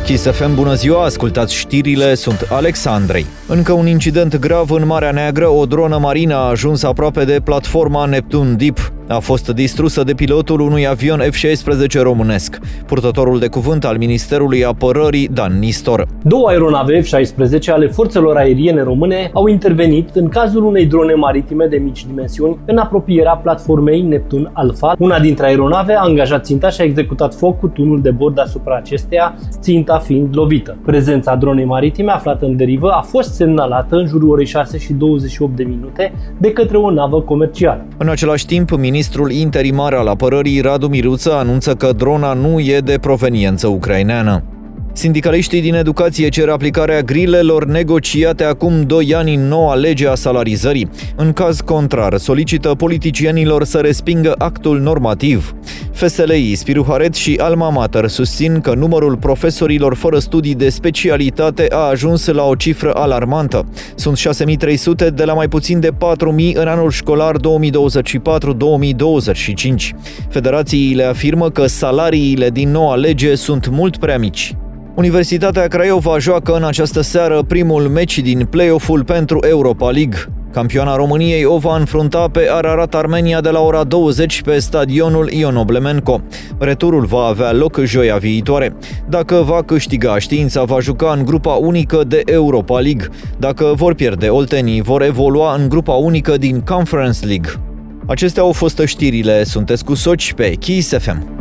Kiss FM, bună ziua, ascultați știrile, sunt Alexandrei. Încă un incident grav în Marea Neagră, o dronă marină a ajuns aproape de platforma Neptune Deep. A fost distrusă de pilotul unui avion F-16 românesc. Purtătorul de cuvânt al Ministerului Apărării, Dan Nistor. Două aeronave F-16 ale forțelor aeriene române au intervenit în cazul unei drone maritime de mici dimensiuni în apropierea platformei Neptun Alpha. Una dintre aeronave a angajat ținta și a executat foc cu tunul de bord asupra acesteia, ținta fiind lovită. Prezența dronei maritime aflată în derivă a fost semnalată în jurul orei 6:28 de către o navă comercială. În același timp, ministrul interimar al apărării, Radu Miruță, anunță că drona nu e de proveniență ucraineană. Sindicaliștii din educație cer aplicarea grilelor negociate acum 2 ani în noua lege a salarizării. În caz contrar, solicită politicienilor să respingă actul normativ. FSLI, Spiru Haret și Alma Mater susțin că numărul profesorilor fără studii de specialitate a ajuns la o cifră alarmantă. Sunt 6.300 de la mai puțin de 4.000 în anul școlar 2024-2025. Federațiile afirmă că salariile din noua lege sunt mult prea mici. Universitatea Craiova joacă în această seară primul meci din play-off-ul pentru Europa League. Campioana României o va înfrunta pe Ararat Armenia de la ora 20 pe stadionul Ion Oblemenco. Returul va avea loc joia viitoare. Dacă va câștiga, Știința va juca în grupa unică de Europa League. Dacă vor pierde, oltenii vor evolua în grupa unică din Conference League. Acestea au fost știrile. Sunteți cu Soci pe Kiss FM.